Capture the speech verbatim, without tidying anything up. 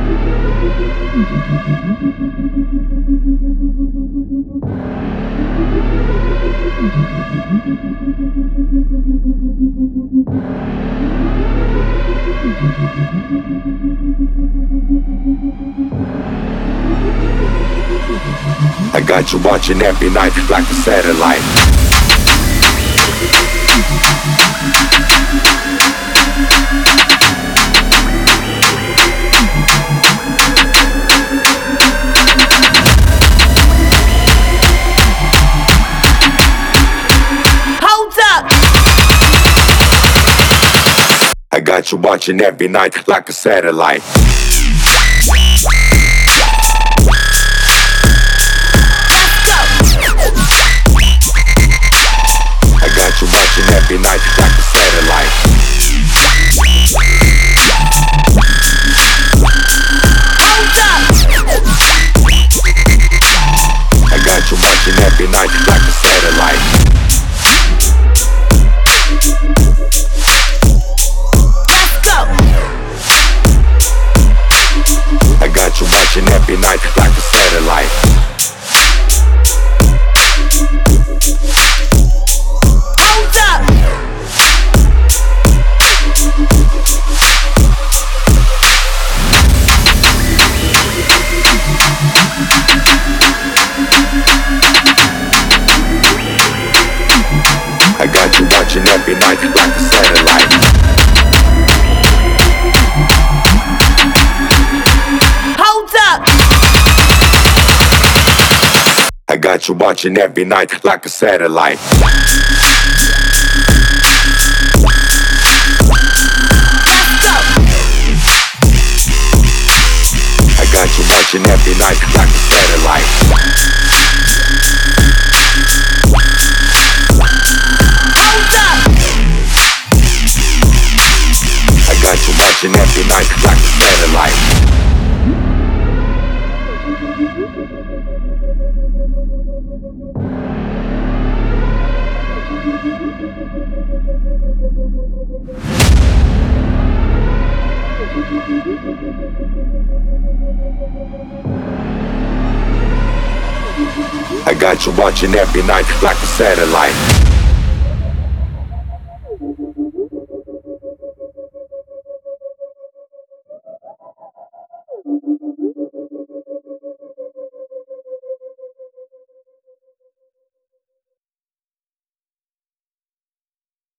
I got you watching every night like a satellite. Hold up! I got you watching every night like a satellite. Every night like a satellite. Hold up! I got you watching every night like a satellite. Let's go! I got you watching every night like a satellite. I got you watching every night like a satellite. Hold up! I got you watching every night like a satellite. Let's go! I got you watching every night like a satellite. Watching every night like a satellite. I got you watching every night like a satellite.